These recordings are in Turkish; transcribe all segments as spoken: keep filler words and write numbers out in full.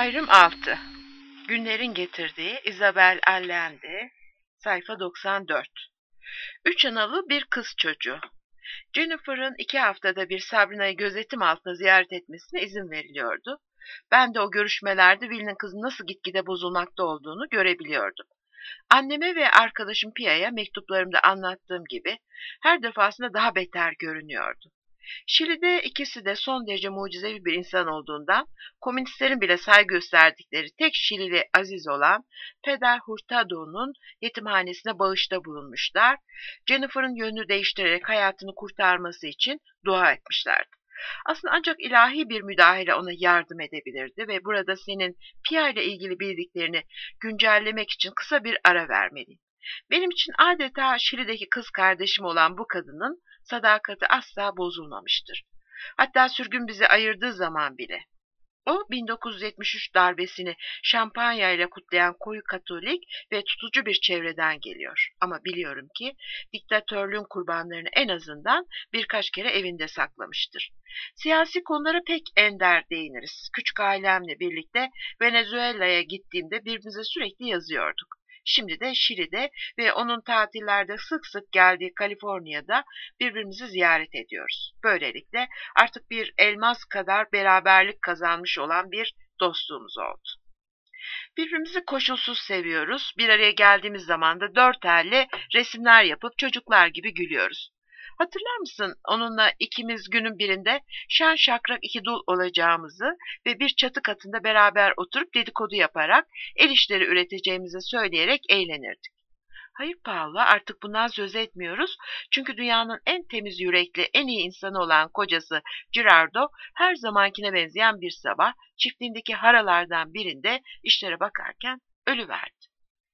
Ayrım altı. Günlerin getirdiği Isabel Allende, sayfa doksan dört. Üç analı bir kız çocuğu. Jennifer'ın iki haftada bir Sabrina'yı gözetim altında ziyaret etmesine izin veriliyordu. Ben de o görüşmelerde Will'in kızı nasıl gitgide bozulmakta olduğunu görebiliyordum. Anneme ve arkadaşım Pia'ya mektuplarımda anlattığım gibi her defasında daha beter görünüyordu. Şili'de ikisi de son derece mucizevi bir insan olduğundan, komünistlerin bile saygı gösterdikleri tek Şilili aziz olan Peder Hurtado'nun yetimhanesine bağışta bulunmuşlar, Jennifer'ın yönünü değiştirerek hayatını kurtarması için dua etmişlerdi. Aslında ancak ilahi bir müdahale ona yardım edebilirdi ve burada senin Pia ile ilgili bildiklerini güncellemek için kısa bir ara vermeliyim. Benim için adeta Şili'deki kız kardeşim olan bu kadının sadakati asla bozulmamıştır. Hatta sürgün bizi ayırdığı zaman bile. O bin dokuz yüz yetmiş üç darbesini şampanya ile kutlayan koyu Katolik ve tutucu bir çevreden geliyor. Ama biliyorum ki diktatörlüğün kurbanlarını en azından birkaç kere evinde saklamıştır. Siyasi konulara pek ender değiniriz. Küçük ailemle birlikte Venezuela'ya gittiğimde birbirimize sürekli yazıyorduk. Şimdi de Şili'de ve onun tatillerde sık sık geldiği Kaliforniya'da birbirimizi ziyaret ediyoruz. Böylelikle artık bir elmas kadar beraberlik kazanmış olan bir dostluğumuz oldu. Birbirimizi koşulsuz seviyoruz. Bir araya geldiğimiz zaman da dört elle resimler yapıp çocuklar gibi gülüyoruz. Hatırlar mısın onunla ikimiz günün birinde şen şakrak iki dul olacağımızı ve bir çatı katında beraber oturup dedikodu yaparak el işleri üreteceğimizi söyleyerek eğlenirdik. Hayır Paula, artık bundan söz etmiyoruz. Çünkü dünyanın en temiz yürekli, en iyi insanı olan kocası Girardo her zamankine benzeyen bir sabah çiftliğindeki haralardan birinde işlere bakarken ölüverdi.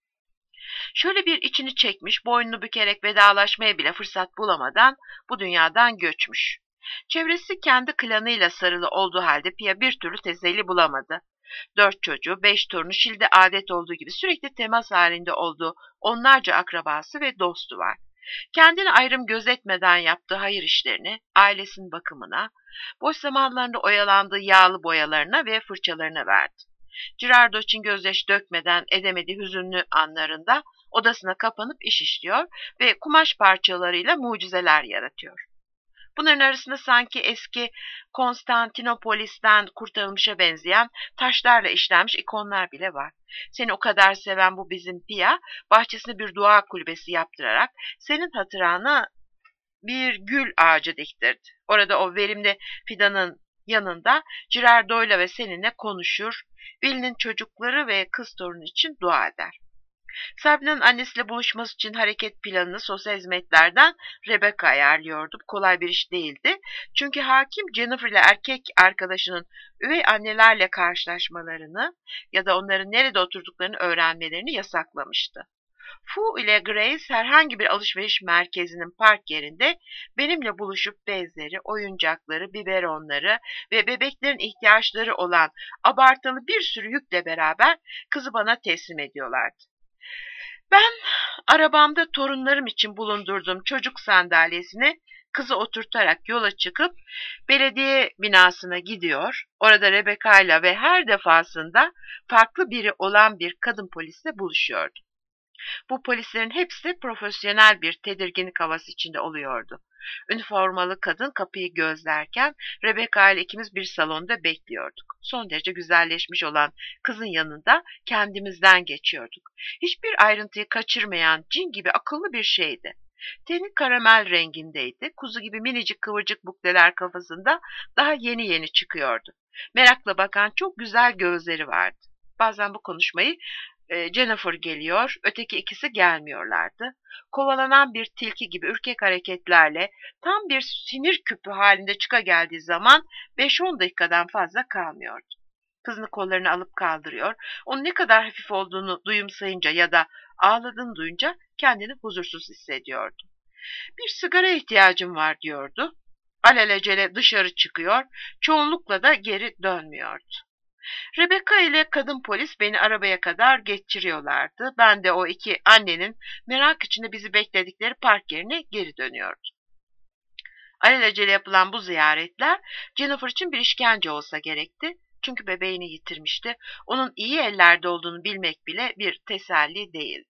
Şöyle bir içini çekmiş, boynunu bükerek vedalaşmaya bile fırsat bulamadan bu dünyadan göçmüş. Çevresi kendi klanıyla sarılı olduğu halde Pia bir türlü teselli bulamadı. Dört çocuğu, beş torunu Şili'de adet olduğu gibi sürekli temas halinde olduğu onlarca akrabası ve dostu var. Kendini ayrım gözetmeden yaptığı hayır işlerini, ailesinin bakımına, boş zamanlarında oyalandığı yağlı boyalarına ve fırçalarına verdi. Girardo için gözyaşı dökmeden edemediği hüzünlü anlarında odasına kapanıp iş işliyor ve kumaş parçalarıyla mucizeler yaratıyor. Bunların arasında sanki eski Konstantinopolis'ten kurtarılmışa benzeyen taşlarla işlenmiş ikonlar bile var. Seni o kadar seven bu bizim Pia, bahçesine bir dua kulübesi yaptırarak senin hatırana bir gül ağacı diktirdi. Orada o verimli fidanın yanında Girardo'yla ve seninle konuşur, Will'in çocukları ve kız torunu için dua eder. Sabrina'nın annesiyle buluşması için hareket planını sosyal hizmetlerden Rebecca ayarlıyordu. Kolay bir iş değildi. Çünkü hakim Jennifer ile erkek arkadaşının üvey annelerle karşılaşmalarını ya da onların nerede oturduklarını öğrenmelerini yasaklamıştı. Fu ile Grace herhangi bir alışveriş merkezinin park yerinde benimle buluşup bezleri, oyuncakları, biberonları ve bebeklerin ihtiyaçları olan abartılı bir sürü yükle beraber kızı bana teslim ediyorlardı. Ben arabamda torunlarım için bulundurduğum çocuk sandalyesine kızı oturtarak yola çıkıp belediye binasına gidiyor. Orada Rebecca ile ve her defasında farklı biri olan bir kadın polisle buluşuyordu. Bu polislerin hepsi profesyonel bir tedirginlik havası içinde oluyordu. Üniformalı kadın kapıyı gözlerken Rebecca ile ikimiz bir salonda bekliyorduk. Son derece güzelleşmiş olan kızın yanında kendimizden geçiyorduk. Hiçbir ayrıntıyı kaçırmayan cin gibi akıllı bir şeydi. Teni karamel rengindeydi. Kuzu gibi minicik kıvırcık bukleler kafasında daha yeni yeni çıkıyordu. Merakla bakan çok güzel gözleri vardı. Bazen bu konuşmayı Jennifer geliyor, öteki ikisi gelmiyorlardı. Kovalanan bir tilki gibi ürkek hareketlerle tam bir sinir küpü halinde çıka geldiği zaman beş on dakikadan fazla kalmıyordu. Kızını kollarına alıp kaldırıyor, onun ne kadar hafif olduğunu duyumsayınca ya da ağladığını duyunca kendini huzursuz hissediyordu. Bir sigara ihtiyacım var diyordu. Alelacele dışarı çıkıyor, çoğunlukla da geri dönmüyordu. Rebecca ile kadın polis beni arabaya kadar geçiriyorlardı. Ben de o iki annenin merak içinde bizi bekledikleri park yerine geri dönüyordum. Alelacele yapılan bu ziyaretler Jennifer için bir işkence olsa gerekti. Çünkü bebeğini yitirmişti. Onun iyi ellerde olduğunu bilmek bile bir teselli değildi.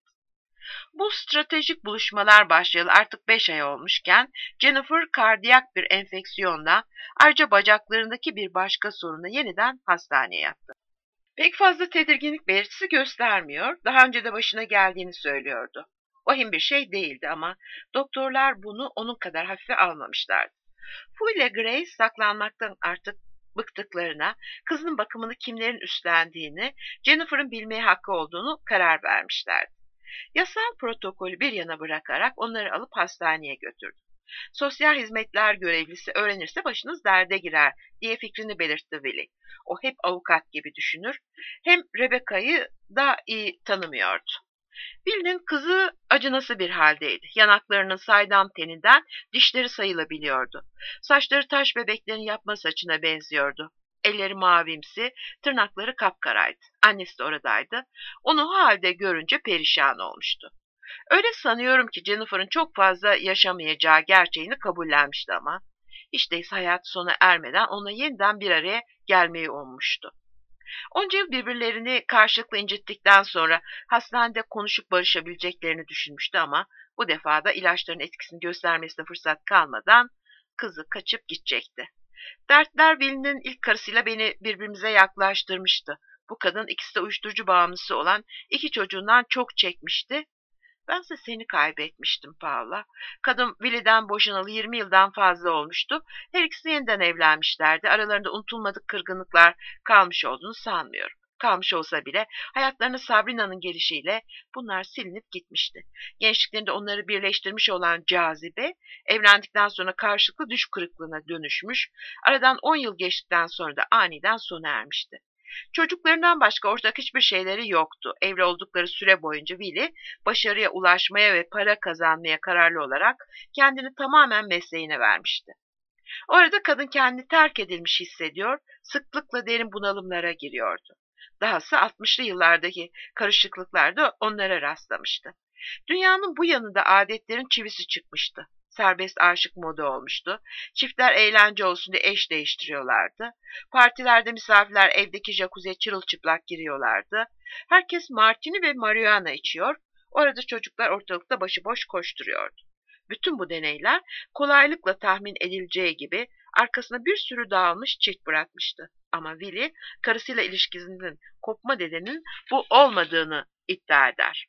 Bu stratejik buluşmalar başlayalı artık beş ay olmuşken Jennifer kardiyak bir enfeksiyonla ayrıca bacaklarındaki bir başka sorunla yeniden hastaneye yattı. Pek fazla tedirginlik belirtisi göstermiyor. Daha önce de başına geldiğini söylüyordu. Vahim bir şey değildi ama doktorlar bunu onun kadar hafife almamışlardı. Fu ile Grace saklanmaktan artık bıktıklarına, kızının bakımını kimlerin üstlendiğini, Jennifer'ın bilmeye hakkı olduğunu karar vermişlerdi. Yasal protokolü bir yana bırakarak onları alıp hastaneye götürdü. Sosyal hizmetler görevlisi öğrenirse başınız derde girer diye fikrini belirtti Willie. O hep avukat gibi düşünür. Hem Rebecca'yı da iyi tanımıyordu. Willie'nin kızı acınası bir haldeydi. Yanaklarının saydam teninden dişleri sayılabiliyordu. Saçları taş bebeklerin yapma saçına benziyordu. Elleri mavimsi, tırnakları kapkaraydı. Annesi de oradaydı. Onu o halde görünce perişan olmuştu. Öyle sanıyorum ki Jennifer'ın çok fazla yaşamayacağı gerçeğini kabullenmişti ama hiç değilse hayatı sona ermeden ona yeniden bir araya gelmeyi ummuştu. Onca yıl birbirlerini karşılıklı incittikten sonra hastanede konuşup barışabileceklerini düşünmüştü ama bu defa da ilaçların etkisini göstermesine fırsat kalmadan kızı kaçıp gidecekti. Dertler Will'nin ilk karısıyla beni birbirimize yaklaştırmıştı. Bu kadın ikisi de uyuşturucu bağımlısı olan iki çocuğundan çok çekmişti. Bense seni kaybetmiştim Paula. Kadın Willie'den boşanalı yirmi yıldan fazla olmuştu. Her ikisi yeniden evlenmişlerdi. Aralarında unutulmadık kırgınlıklar kalmış olduğunu sanmıyorum. Kalmış olsa bile hayatlarına Sabrina'nın gelişiyle bunlar silinip gitmişti. Gençliklerinde onları birleştirmiş olan cazibe, evlendikten sonra karşılıklı düş kırıklığına dönüşmüş, aradan on yıl geçtikten sonra da aniden sona ermişti. Çocuklarından başka ortak hiçbir şeyleri yoktu. Evli oldukları süre boyunca Willie, başarıya ulaşmaya ve para kazanmaya kararlı olarak kendini tamamen mesleğine vermişti. O arada kadın kendini terk edilmiş hissediyor, sıklıkla derin bunalımlara giriyordu. Dahası altmışlı yıllardaki karışıklıklarda onlara rastlamıştı. Dünyanın bu yanında adetlerin çivisi çıkmıştı. Serbest aşık moda olmuştu. Çiftler eğlence olsun diye eş değiştiriyorlardı. Partilerde misafirler evdeki jacuzziye çırılçıplak giriyorlardı. Herkes martini ve marihuana içiyor. Orada çocuklar ortalıkta başıboş koşturuyordu. Bütün bu deneyler kolaylıkla tahmin edileceği gibi arkasına bir sürü dağılmış çift bırakmıştı. Ama Willie karısıyla ilişkisinin kopma nedeninin bu olmadığını iddia eder.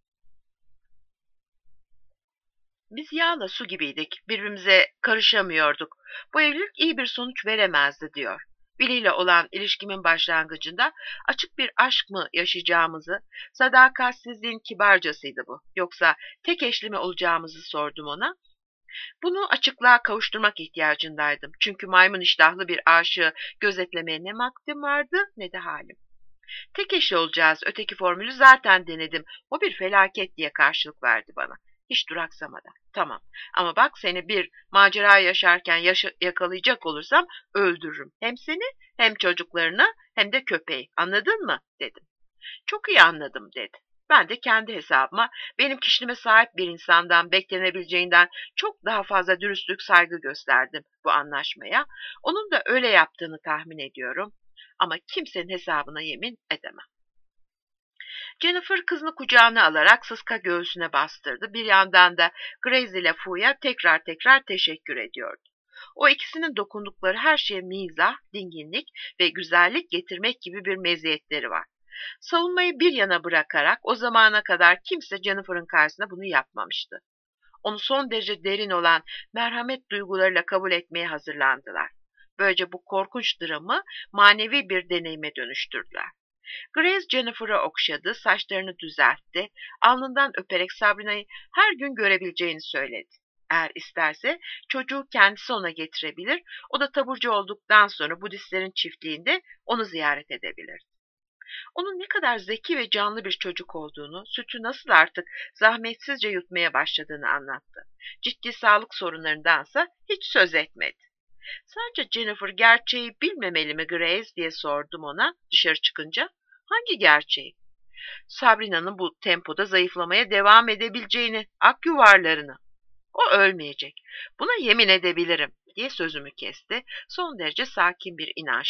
Biz yağla su gibiydik, birbirimize karışamıyorduk. Bu evlilik iyi bir sonuç veremezdi diyor. Willie ile olan ilişkimin başlangıcında açık bir aşk mı yaşayacağımızı, sadakatsizliğin kibarcasıydı bu. Yoksa tek eşli mi olacağımızı sordum ona. Bunu açıklığa kavuşturmak ihtiyacındaydım. Çünkü maymun iştahlı bir aşığı gözetlemeye ne vaktim vardı ne de halim. Tek eşli olacağız, öteki formülü zaten denedim. O bir felaket diye karşılık verdi bana. Hiç duraksamadan. Tamam ama bak seni bir macera yaşarken yaşa yakalayacak olursam öldürürüm. Hem seni hem çocuklarını hem de köpeği. Anladın mı? Dedim. Çok iyi anladım dedi. Ben de kendi hesabıma benim kişiliğime sahip bir insandan beklenebileceğinden çok daha fazla dürüstlük, saygı gösterdim bu anlaşmaya. Onun da öyle yaptığını tahmin ediyorum. Ama kimsenin hesabına yemin edemem. Jennifer kızını kucağına alarak sıska göğsüne bastırdı. Bir yandan da Grace ile Fu'ya tekrar tekrar teşekkür ediyordu. O ikisinin dokundukları her şeye mizah, dinginlik ve güzellik getirmek gibi bir meziyetleri var. Savunmayı bir yana bırakarak o zamana kadar kimse Jennifer'ın karşısında bunu yapmamıştı. Onu son derece derin olan merhamet duygularıyla kabul etmeye hazırlandılar. Böylece bu korkunç dramı manevi bir deneyime dönüştürdüler. Grace Jennifer'ı okşadı, saçlarını düzeltti, alnından öperek Sabrina'yı her gün görebileceğini söyledi. Eğer isterse çocuğu kendisi ona getirebilir, o da taburcu olduktan sonra Budistlerin çiftliğinde onu ziyaret edebilir. Onun ne kadar zeki ve canlı bir çocuk olduğunu, sütü nasıl artık zahmetsizce yutmaya başladığını anlattı. Ciddi sağlık sorunlarındansa hiç söz etmedi. Sadece Jennifer gerçeği bilmemeli mi Grace diye sordum ona dışarı çıkınca. Hangi gerçeği? Sabrina'nın bu tempoda zayıflamaya devam edebileceğini, ak yuvarlarını. O ölmeyecek. Buna yemin edebilirim diye sözümü kesti son derece sakin bir inançla.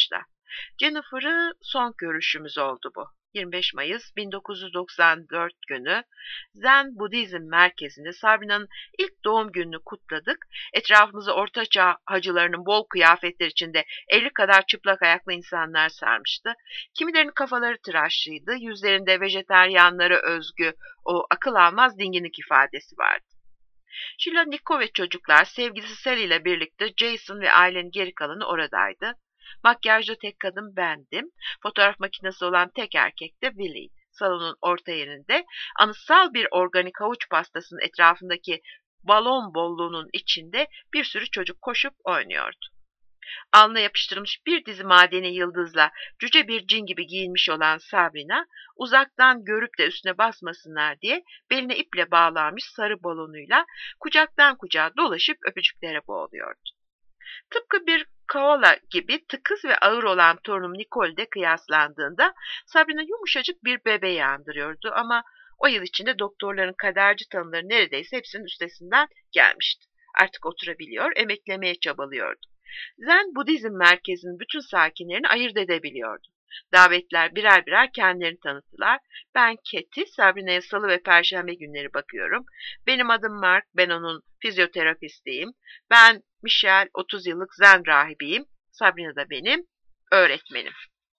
Jennifer'ı son görüşümüz oldu bu. yirmi beş Mayıs bin dokuz yüz doksan dört günü Zen Budizm Merkezi'nde Sabrina'nın ilk doğum gününü kutladık. Etrafımızı ortaçağ hacılarının bol kıyafetler içinde elli kadar çıplak ayaklı insanlar sarmıştı. Kimilerinin kafaları tıraşlıydı, yüzlerinde vejeteryanlara özgü o akıl almaz dinginlik ifadesi vardı. Sheila, Nico ve çocuklar sevgilisi Sally ile birlikte Jason ve ailenin geri kalanı oradaydı. Makyajlı tek kadın bendim. Fotoğraf makinesi olan tek erkek de Billy'ydi. Salonun orta yerinde anıtsal bir organik havuç pastasının etrafındaki balon bolluğunun içinde bir sürü çocuk koşup oynuyordu. Alnına yapıştırılmış bir dizi madeni yıldızla cüce bir cin gibi giyinmiş olan Sabrina, uzaktan görüp de üstüne basmasınlar diye beline iple bağlanmış sarı balonuyla kucaktan kucağa dolaşıp öpücüklere boğuluyordu. Tıpkı bir koala gibi tıkız ve ağır olan torunum Nicole'de kıyaslandığında Sabrina yumuşacık bir bebeği andırıyordu ama o yıl içinde doktorların kaderci tanıları neredeyse hepsinin üstesinden gelmişti. Artık oturabiliyor, emeklemeye çabalıyordu. Zen Budizm Merkezi'nin bütün sakinlerini ayırt edebiliyordu. Davetler birer birer kendilerini tanıttılar. Ben Katie, Sabrina'ya salı ve perşembe günleri bakıyorum. Benim adım Mark, ben onun fizyoterapistiyim. Ben Michelle, otuz yıllık Zen rahibiyim. Sabrina da benim öğretmenim.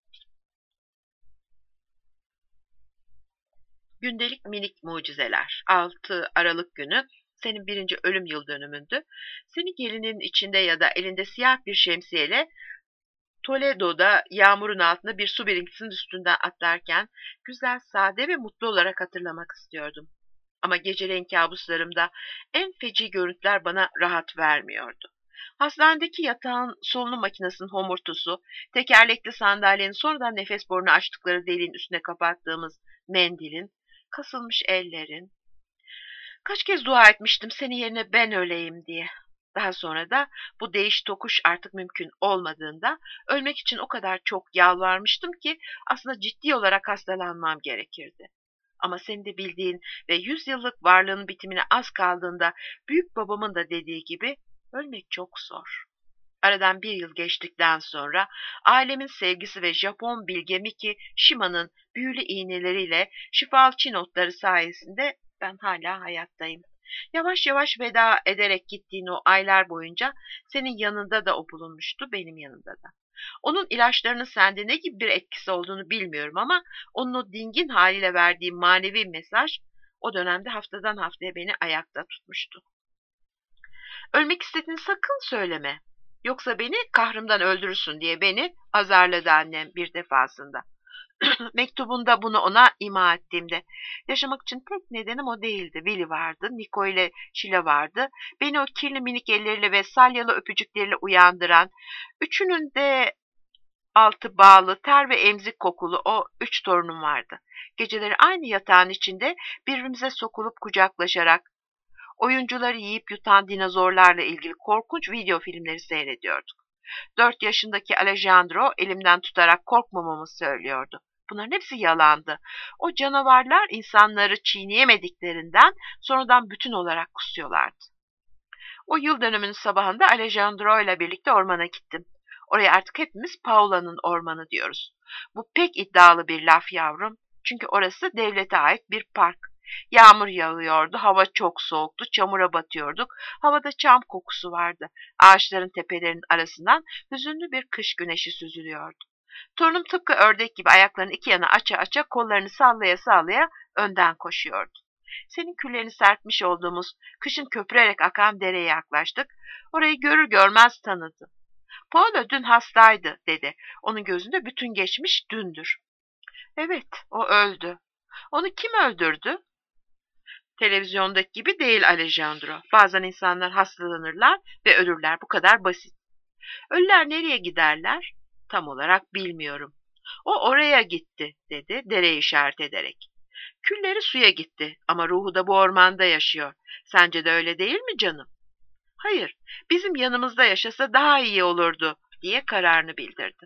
Gündelik minik mucizeler. altı Aralık günü senin birinci ölüm yıl dönümündü. Seni gelinin içinde ya da elinde siyah bir şemsiyeyle Toledo'da yağmurun altında bir su birikintisinin üstünden atlarken güzel, sade ve mutlu olarak hatırlamak istiyordum. Ama geceleyin kabuslarımda en feci görüntüler bana rahat vermiyordu. Hastanedeki yatağın solunum makinesinin homurtusu, tekerlekli sandalyenin sonradan nefes borunu açtıkları deliğin üstüne kapattığımız mendilin, kasılmış ellerin. Kaç kez dua etmiştim senin yerine ben öleyim diye. Daha sonra da bu değiş tokuş artık mümkün olmadığında ölmek için o kadar çok yalvarmıştım ki aslında ciddi olarak hastalanmam gerekirdi. Ama senin de bildiğin ve yüz yıllık varlığının bitimine az kaldığında büyük babamın da dediği gibi ölmek çok zor. Aradan bir yıl geçtikten sonra ailemin sevgisi ve Japon bilge Miki Shima'nın büyülü iğneleriyle şifalı Çin otları sayesinde ben hala hayattayım. Yavaş yavaş veda ederek gittiğin o aylar boyunca senin yanında da o bulunmuştu, benim yanımda da. Onun ilaçlarının sende ne gibi bir etkisi olduğunu bilmiyorum ama onun o dingin haliyle verdiği manevi mesaj o dönemde haftadan haftaya beni ayakta tutmuştu. Ölmek istediğini sakın söyleme. Yoksa beni kahrımdan öldürürsün diye beni azarladı annem bir defasında. Mektubunda bunu ona ima ettiğimde yaşamak için tek nedenim o değildi. Willy vardı, Nico ile Sheila vardı. Beni o kirli minik elleriyle ve salyalı öpücükleriyle uyandıran, üçünün de altı bağlı, ter ve emzik kokulu o üç torunum vardı. Geceleri aynı yatağın içinde birbirimize sokulup kucaklaşarak oyuncuları yiyip yutan dinozorlarla ilgili korkunç video filmleri seyrediyorduk. Dört yaşındaki Alejandro elimden tutarak korkmamamı söylüyordu. Bunların hepsi yalandı. O canavarlar insanları çiğneyemediklerinden sonradan bütün olarak kusuyorlardı. O yıl dönümünün sabahında Alejandro ile birlikte ormana gittim. Oraya artık hepimiz Paula'nın ormanı diyoruz. Bu pek iddialı bir laf yavrum. Çünkü orası devlete ait bir park. Yağmur yağıyordu, hava çok soğuktu, çamura batıyorduk. Havada çam kokusu vardı. Ağaçların tepelerinin arasından hüzünlü bir kış güneşi süzülüyordu. Torunum tıpkı ördek gibi ayaklarını iki yana aça aça, kollarını sallaya sallaya önden koşuyordu. Senin küllerini serpmiş olduğumuz kışın köpürerek akan dereye yaklaştık. Orayı görür görmez tanıdı. Paolo dün hastaydı dedi. Onun gözünde bütün geçmiş dündür. Evet, o öldü. Onu kim öldürdü? Televizyondaki gibi değil Alejandro. Bazen insanlar hastalanırlar ve ölürler. Bu kadar basit. Ölüler nereye giderler? Tam olarak bilmiyorum. O oraya gitti dedi dereyi işaret ederek. Külleri suya gitti ama ruhu da bu ormanda yaşıyor. Sence de öyle değil mi canım? Hayır, bizim yanımızda yaşasa daha iyi olurdu diye kararını bildirdi.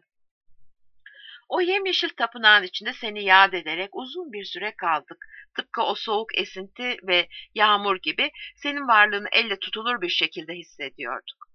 O yemyeşil tapınağın içinde seni yad ederek uzun bir süre kaldık. Tıpkı o soğuk esinti ve yağmur gibi senin varlığını elle tutulur bir şekilde hissediyorduk.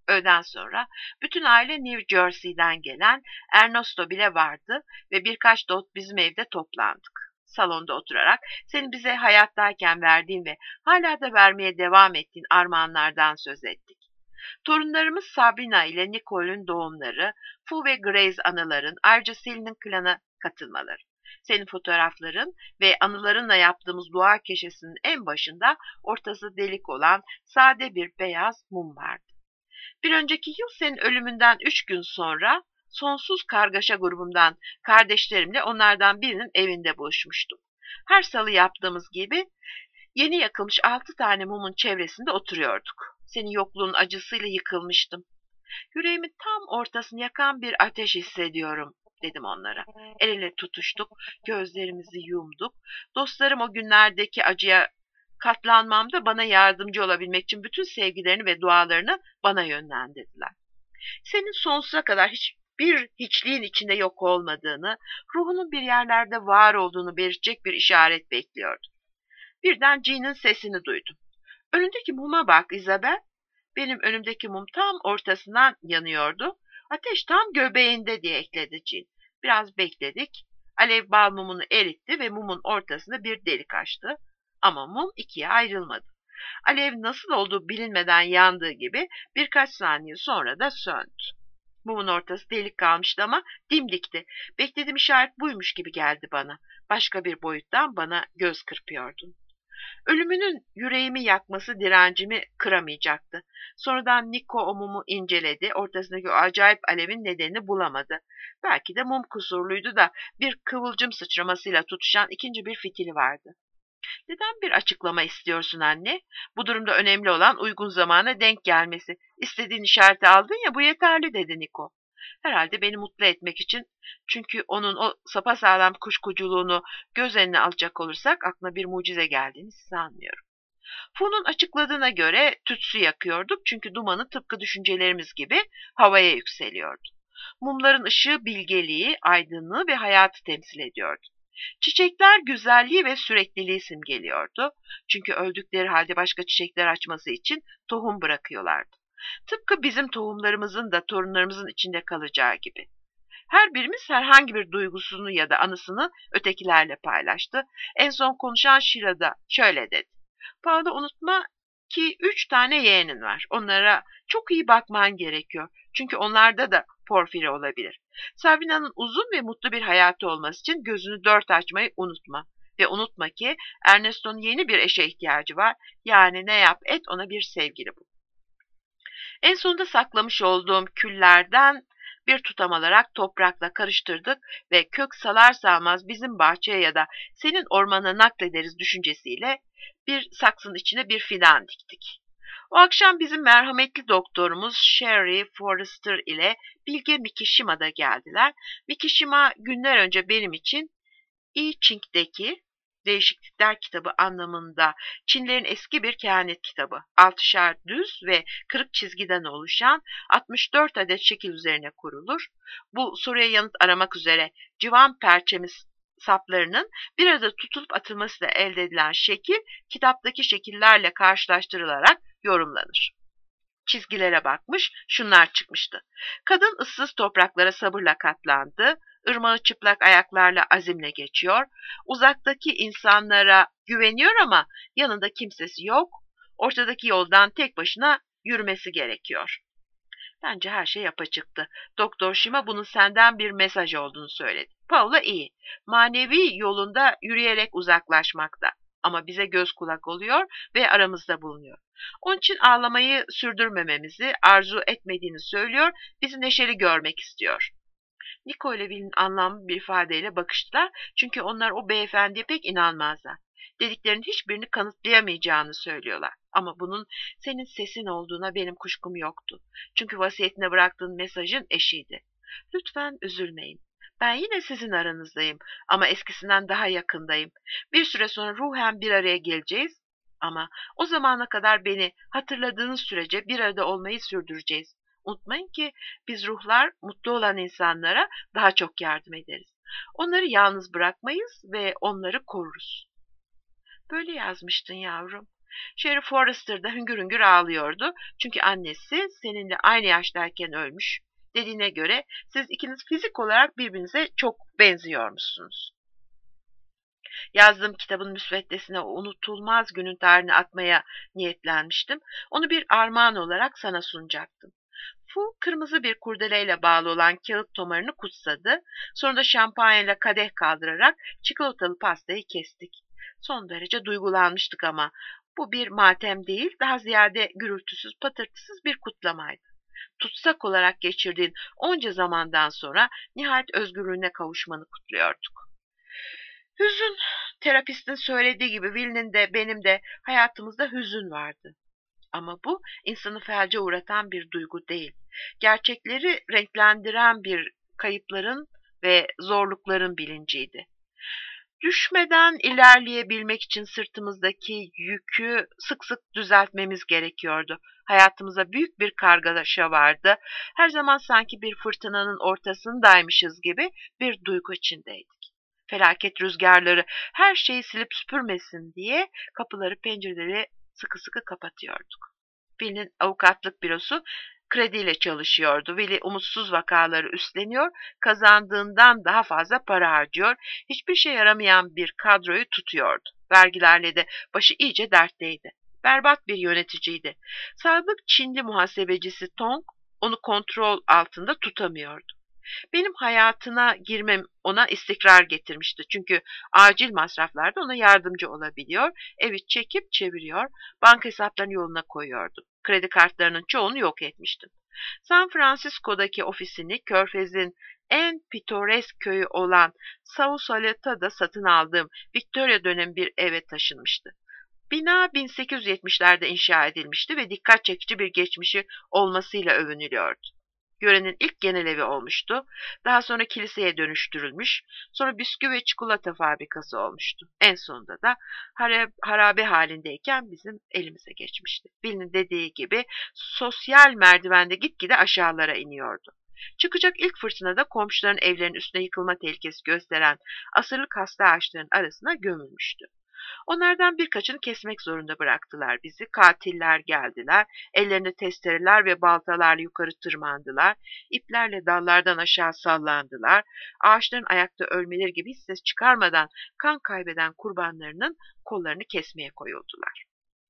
Öğleden sonra bütün aile New Jersey'den gelen Ernesto bile vardı ve birkaç dost bizim evde toplandık. Salonda oturarak senin bize hayattayken verdiğin ve hala da vermeye devam ettiğin armağanlardan söz ettik. Torunlarımız Sabrina ile Nicole'ün doğumları, Fu ve Grace anıların, ayrıca Selin'in klana katılmaları. Senin fotoğrafların ve anılarınla yaptığımız dua köşesinin en başında ortası delik olan sade bir beyaz mum vardı. Bir önceki yıl senin ölümünden üç gün sonra sonsuz kargaşa grubumdan kardeşlerimle onlardan birinin evinde buluşmuştum. Her salı yaptığımız gibi yeni yakılmış altı tane mumun çevresinde oturuyorduk. Senin yokluğun acısıyla yıkılmıştım. Yüreğimin tam ortasını yakan bir ateş hissediyorum, dedim onlara. El ele tutuştuk, gözlerimizi yumduk. Dostlarım o günlerdeki acıya katlanmamda bana yardımcı olabilmek için bütün sevgilerini ve dualarını bana yönlendirdiler. Senin sonsuza kadar hiçbir hiçliğin içinde yok olmadığını, ruhunun bir yerlerde var olduğunu belirtecek bir işaret bekliyordum. Birden Jean'in sesini duydum. Önündeki muma bak Isabel. Benim önümdeki mum tam ortasından yanıyordu. Ateş tam göbeğinde diye ekledi Jean. Biraz bekledik. Alev bal mumunu eritti ve mumun ortasında bir delik açtı. Ama mum ikiye ayrılmadı. Alev nasıl olduğu bilinmeden yandığı gibi birkaç saniye sonra da söndü. Mumun ortası delik kalmıştı ama dimdikti. Beklediğim işaret buymuş gibi geldi bana. Başka bir boyuttan bana göz kırpıyordun. Ölümünün yüreğimi yakması direncimi kıramayacaktı. Sonradan Nico o mumu inceledi. Ortasındaki o acayip alevin nedenini bulamadı. Belki de mum kusurluydu da bir kıvılcım sıçramasıyla tutuşan ikinci bir fitili vardı. Neden bir açıklama istiyorsun anne? Bu durumda önemli olan uygun zamana denk gelmesi. İstediğin işareti aldın ya, bu yeterli, dedi Nico. Herhalde beni mutlu etmek için, çünkü onun o sapasağlam kuşkuculuğunu göz önüne alacak olursak aklına bir mucize geldiğini sanmıyorum. Fu'nun açıkladığına göre tütsü yakıyorduk çünkü dumanı tıpkı düşüncelerimiz gibi havaya yükseliyordu. Mumların ışığı bilgeliği, aydınlığı ve hayatı temsil ediyordu. Çiçekler güzelliği ve sürekliliği simgeliyordu. Çünkü öldükleri halde başka çiçekler açması için tohum bırakıyorlardı. Tıpkı bizim tohumlarımızın da torunlarımızın içinde kalacağı gibi. Her birimiz herhangi bir duygusunu ya da anısını ötekilerle paylaştı. En son konuşan Sheila da şöyle dedi. Paula, unutma ki üç tane yeğenin var. Onlara çok iyi bakman gerekiyor. Çünkü onlarda da porfiri olabilir. Sabrina'nın uzun ve mutlu bir hayatı olması için gözünü dört açmayı unutma. Ve unutma ki Ernesto'nun yeni bir eşe ihtiyacı var. Yani ne yap et ona bir sevgili bul. En sonunda saklamış olduğum küllerden bir tutam alarak toprakla karıştırdık ve kök salar salmaz bizim bahçeye ya da senin ormana naklederiz düşüncesiyle bir saksının içine bir fidan diktik. O akşam bizim merhametli doktorumuz Sherry Forrester ile Bilge Mikishima da geldiler. Mikishima günler önce benim için I Ching'deki Değişiklikler kitabı anlamında Çinlerin eski bir kehanet kitabı. Altışar düz ve kırık çizgiden oluşan altmış dört adet şekil üzerine kurulur. Bu soruya yanıt aramak üzere civan perçemiz saplarının bir arada tutulup atılmasıyla elde edilen şekil kitaptaki şekillerle karşılaştırılarak yorumlanır. Çizgilere bakmış, şunlar çıkmıştı. Kadın ıssız topraklara sabırla katlandı, ırmağı çıplak ayaklarla azimle geçiyor, uzaktaki insanlara güveniyor ama yanında kimsesi yok, ortadaki yoldan tek başına yürümesi gerekiyor. Bence her şey apaçıktı. Doktor Shima bunun senden bir mesaj olduğunu söyledi. Paula iyi, manevi yolunda yürüyerek uzaklaşmakta. Ama bize göz kulak oluyor ve aramızda bulunuyor. Onun için ağlamayı sürdürmememizi arzu etmediğini söylüyor, bizi neşeli görmek istiyor. Nico ile Will'in anlamlı bir ifadeyle bakıştılar çünkü onlar o beyefendiye pek inanmazlar. Dediklerinin hiçbirini kanıtlayamayacağını söylüyorlar. Ama bunun senin sesin olduğuna benim kuşkum yoktu. Çünkü vasiyetine bıraktığın mesajın eşiydi. Lütfen üzülmeyin. Ben yine sizin aranızdayım ama eskisinden daha yakındayım. Bir süre sonra ruhen bir araya geleceğiz ama o zamana kadar beni hatırladığınız sürece bir arada olmayı sürdüreceğiz. Unutmayın ki biz ruhlar mutlu olan insanlara daha çok yardım ederiz. Onları yalnız bırakmayız ve onları koruruz. Böyle yazmıştın yavrum. Sherry Forrester da hüngür hüngür ağlıyordu. Çünkü annesi seninle aynı yaştayken ölmüş. Dediğine göre siz ikiniz fizik olarak birbirinize çok benziyormuşsunuz. Yazdığım kitabın müsveddesine o unutulmaz günün tarihini atmaya niyetlenmiştim. Onu bir armağan olarak sana sunacaktım. Fu kırmızı bir kurdeleyle bağlı olan kağıt tomarını kutsadı. Sonra da şampanyayla kadeh kaldırarak çikolatalı pastayı kestik. Son derece duygulanmıştık ama bu bir matem değil, daha ziyade gürültüsüz, patırtısız bir kutlamaydı. Tutsak olarak geçirdiğin onca zamandan sonra nihayet özgürlüğüne kavuşmanı kutluyorduk. Hüzün, terapistin söylediği gibi Will'nin de benim de hayatımızda hüzün vardı. Ama bu insanı felce uğratan bir duygu değil. Gerçekleri renklendiren bir kayıpların ve zorlukların bilinciydi. Düşmeden ilerleyebilmek için sırtımızdaki yükü sık sık düzeltmemiz gerekiyordu. Hayatımıza büyük bir kargaşa vardı. Her zaman sanki bir fırtınanın ortasındaymışız gibi bir duygu içindeydik. Felaket rüzgarları her şeyi silip süpürmesin diye kapıları pencereleri sıkı sıkı kapatıyorduk. Will'in avukatlık bürosu krediyle çalışıyordu. Willy umutsuz vakaları üstleniyor, kazandığından daha fazla para harcıyor, hiçbir şey yaramayan bir kadroyu tutuyordu. Vergilerle de başı iyice dertteydi. Berbat bir yöneticiydi. Sadık Çinli muhasebecisi Tong onu kontrol altında tutamıyordu. Benim hayatına girmem ona istikrar getirmişti. Çünkü acil masraflarda ona yardımcı olabiliyor, evi çekip çeviriyor, banka hesaplarını yoluna koyuyordu. Kredi kartlarının çoğunu yok etmiştim. San Francisco'daki ofisini Körfez'in en pitoresk köyü olan Sausaleta'da satın aldığım Victoria dönemi bir eve taşınmıştı. Bina bin sekiz yüz yetmişlerde inşa edilmişti ve dikkat çekici bir geçmişi olmasıyla övünülüyordu. Yörenin ilk genel evi olmuştu. Daha sonra kiliseye dönüştürülmüş. Sonra bisküvi ve çikolata fabrikası olmuştu. En sonunda da harabe halindeyken bizim elimize geçmişti. Bill'in dediği gibi sosyal merdivende gitgide aşağılara iniyordu. Çıkacak ilk fırtınada komşuların evlerinin üstüne yıkılma tehlikesi gösteren asırlık hasta ağaçların arasına gömülmüştü. Onlardan birkaçını kesmek zorunda bıraktılar bizi. Katiller geldiler, ellerinde testereler ve baltalarla yukarı tırmandılar, iplerle dallardan aşağı sallandılar, ağaçların ayakta ölmeleri gibi hiç ses çıkarmadan kan kaybeden kurbanlarının kollarını kesmeye koyuldular.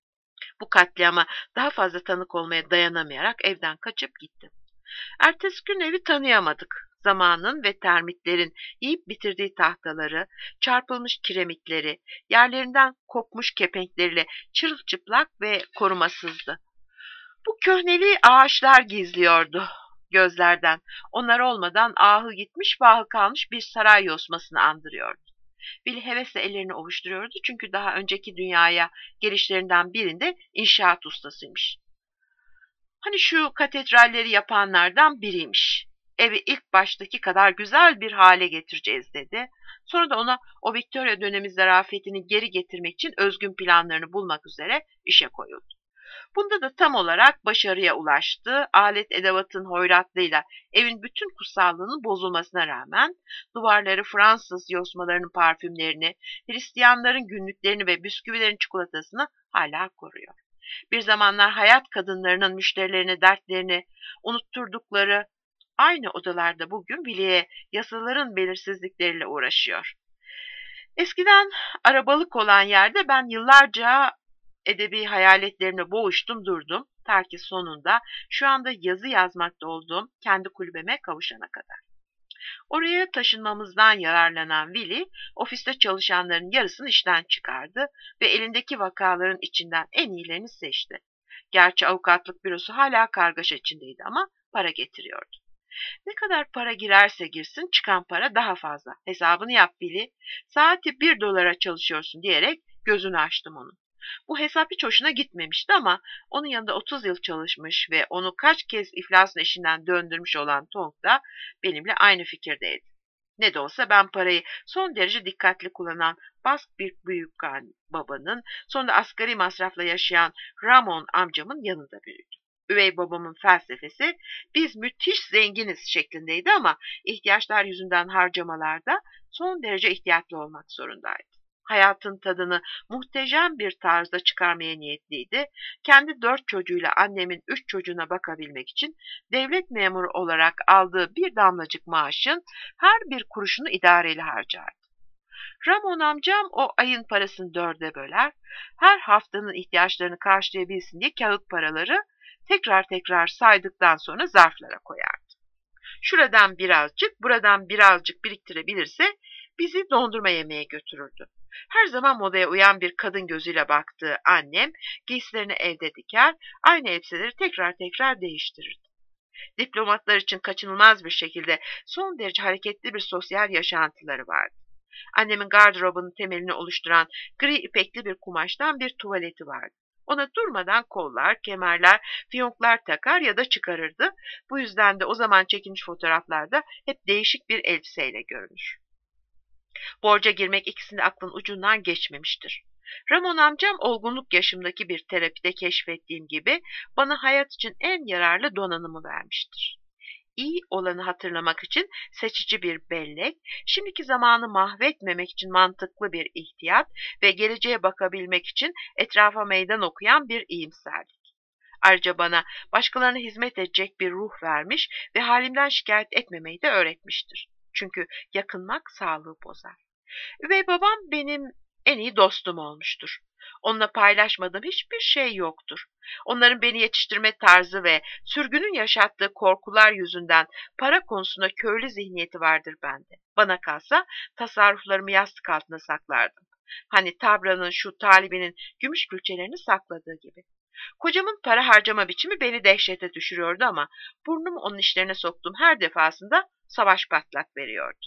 Bu katliama daha fazla tanık olmaya dayanamayarak evden kaçıp gittim. Ertesi gün evi tanıyamadık. Zamanın ve termitlerin yiyip bitirdiği tahtaları, çarpılmış kiremitleri, yerlerinden kopmuş kepenkleriyle çırılçıplak ve korumasızdı. Bu köhneliği ağaçlar gizliyordu gözlerden. Onlar olmadan ahı gitmiş, vahı kalmış bir saray yosmasını andırıyordu. Willy hevesle ellerini ovuşturuyordu çünkü daha önceki dünyaya gelişlerinden birinde inşaat ustasıymış. Hani şu katedralleri yapanlardan biriymiş. Evi ilk baştaki kadar güzel bir hale getireceğiz dedi. Sonra da ona o Victoria dönemi zarafetini geri getirmek için özgün planlarını bulmak üzere işe koyuldu. Bunda da tam olarak başarıya ulaştı. Alet edevatın hoyratlığıyla evin bütün kutsallığının bozulmasına rağmen duvarları Fransız yosmalarının parfümlerini, Hristiyanların günlüklerini ve bisküvilerin çikolatasını hala koruyor. Bir zamanlar hayat kadınlarının müşterilerine dertlerini unutturdukları aynı odalarda bugün Willy'e yasaların belirsizlikleriyle uğraşıyor. Eskiden arabalık olan yerde ben yıllarca edebi hayaletlerimle boğuştum durdum. Ta ki sonunda şu anda yazı yazmakta olduğum kendi kulübeme kavuşana kadar. Oraya taşınmamızdan yararlanan Willy, ofiste çalışanların yarısını işten çıkardı ve elindeki vakaların içinden en iyilerini seçti. Gerçi avukatlık bürosu hala kargaşa içindeydi ama para getiriyordu. Ne kadar para girerse girsin çıkan para daha fazla. Hesabını yap Willy, saati bir dolara çalışıyorsun diyerek gözünü açtım onun. Bu hesap hiç hoşuna gitmemişti ama onun yanında otuz yıl çalışmış ve onu kaç kez iflasın eşinden döndürmüş olan Tong da benimle aynı fikirdeydi. Ne de olsa ben parayı son derece dikkatli kullanan Bask bir büyük babanın, sonra asgari masrafla yaşayan Ramon amcamın yanında büyüdüm. Üvey babamın felsefesi biz müthiş zenginiz şeklindeydi ama ihtiyaçlar yüzünden harcamalarda son derece ihtiyatlı olmak zorundaydı. hayatın tadını muhteşem bir tarzda çıkarmaya niyetliydi. Kendi dört çocuğuyla annemin üç çocuğuna bakabilmek için devlet memuru olarak aldığı bir damlacık maaşın her bir kuruşunu idareli harcardı. Ramon amcam o ayın parasını dörde böler, her haftanın ihtiyaçlarını karşılayabilsin diye kağıt paraları tekrar tekrar saydıktan sonra zarflara koyardı. Şuradan birazcık, buradan birazcık biriktirebilirse bizi dondurma yemeye götürürdü. Her zaman modaya uyan bir kadın gözüyle baktığı annem giysilerini evde diker, aynı elbiseleri tekrar tekrar değiştirirdi. Diplomatlar için kaçınılmaz bir şekilde son derece hareketli bir sosyal yaşantıları vardı. Annemin gardırobunun temelini oluşturan gri ipekli bir kumaştan bir tuvaleti vardı. Ona durmadan kollar, kemerler, fiyonklar takar ya da çıkarırdı. Bu yüzden de o zaman çekilmiş fotoğraflarda hep değişik bir elbiseyle görünür. Borca girmek ikisinin aklın ucundan geçmemiştir. Ramon amcam olgunluk yaşımdaki bir terapide keşfettiğim gibi bana hayat için en yararlı donanımı vermiştir. İyi olanı hatırlamak için seçici bir bellek, şimdiki zamanı mahvetmemek için mantıklı bir ihtiyat ve geleceğe bakabilmek için etrafa meydan okuyan bir iyimserlik. Ayrıca bana başkalarına hizmet edecek bir ruh vermiş ve halimden şikayet etmemeyi de öğretmiştir. Çünkü yakınmak sağlığı bozar. Üvey babam benim en iyi dostum olmuştur. Onunla paylaşmadığım hiçbir şey yoktur. Onların beni yetiştirme tarzı ve sürgünün yaşattığı korkular yüzünden para konusunda köylü zihniyeti vardır bende. Bana kalsa tasarruflarımı yastık altına saklardım. Hani Tabra'nın şu talibinin gümüş külçelerini sakladığı gibi. Kocamın para harcama biçimi beni dehşete düşürüyordu ama burnumu onun işlerine soktuğum her defasında savaş patlak veriyordu.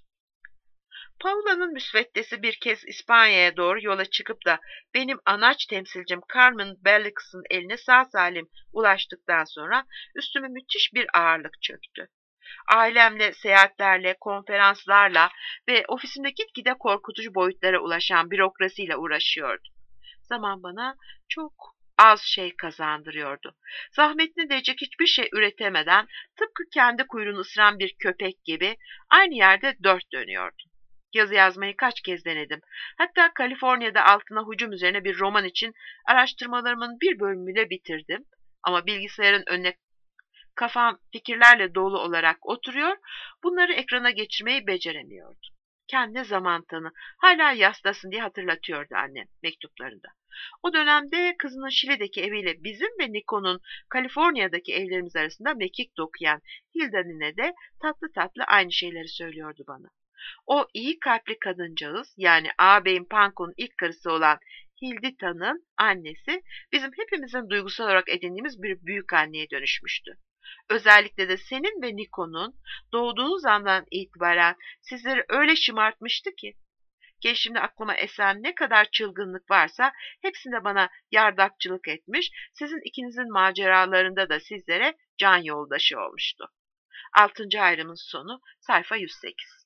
Paula'nın müsveddesi bir kez İspanya'ya doğru yola çıkıp da benim anaç temsilcim Carmen Bellix'in eline sağ salim ulaştıktan sonra üstüme müthiş bir ağırlık çöktü. Ailemle, seyahatlerle, konferanslarla ve ofisimde gitgide korkutucu boyutlara ulaşan bürokrasiyle uğraşıyordum. Zaman bana çok az şey kazandırıyordu. Zahmetine değecek hiçbir şey üretemeden tıpkı kendi kuyruğunu ısıran bir köpek gibi aynı yerde dört dönüyordum. Yazı yazmayı kaç kez denedim. Hatta Kaliforniya'da altına hücum üzerine bir roman için araştırmalarımın bir bölümüyle bitirdim. Ama bilgisayarın önüne kafam fikirlerle dolu olarak oturuyor, bunları ekrana geçirmeyi beceremiyordum. Kendine zaman tanı, hala yastasın diye hatırlatıyordu annem mektuplarında. O dönemde kızının Şili'deki eviyle bizim ve Nico'nun Kaliforniya'daki evlerimiz arasında mekik dokuyan Hilda nine de tatlı tatlı aynı şeyleri söylüyordu bana. O iyi kalpli kadıncağız, yani ağabeyin Panko'nun ilk karısı olan Hildita'nın annesi bizim hepimizin duygusal olarak edindiğimiz bir büyük anneye dönüşmüştü. Özellikle de senin ve Nico'nun doğduğunuz andan itibaren sizleri öyle şımartmıştı ki. Gençliğimde aklıma esen ne kadar çılgınlık varsa hepsinde bana yardakçılık etmiş, sizin ikinizin maceralarında da sizlere can yoldaşı olmuştu. Altıncı ayrımın sonu sayfa yüz sekiz.